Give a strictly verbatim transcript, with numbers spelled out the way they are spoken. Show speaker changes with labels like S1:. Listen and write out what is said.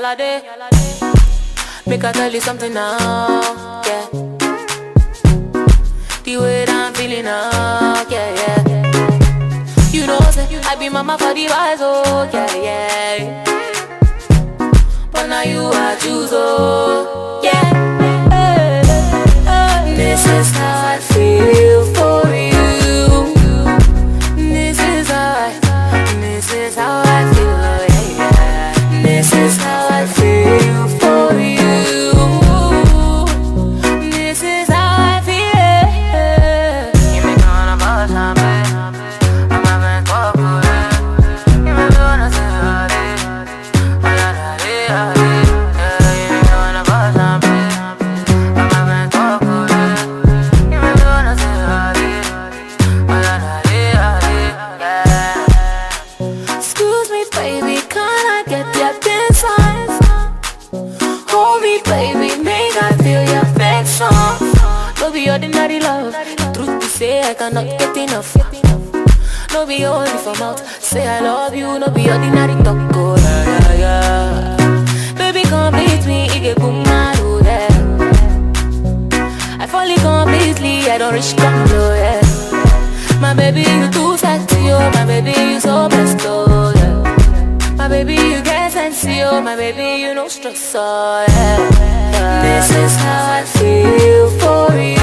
S1: yalade. Make I tell you something now, yeah. The way that I'm feeling now, yeah, yeah. You know, say, I be mama for the wise, oh, yeah, yeah. But now you I choose, oh, yeah. Hey, hey. This is how I feel for you. This is how I, this is how I feel, oh, yeah, yeah. This is how I feel for you. This is how I feel. You make me wanna bust my back. I'm having trouble. You make me wanna say howdy. Howdy, howdy. No be ordinary love. The truth be say I cannot get enough. No be only for mouth. Say I love you. No be ordinary talk. Oh yeah yeah yeah. Baby complete me. Ige kumaro yeah. I fall in completely. I don't reach control yeah. My baby you too sexy oh. My baby you so blessed oh yeah. My baby you get sense oh. My baby you no stress oh yeah, yeah. This is how I feel for you.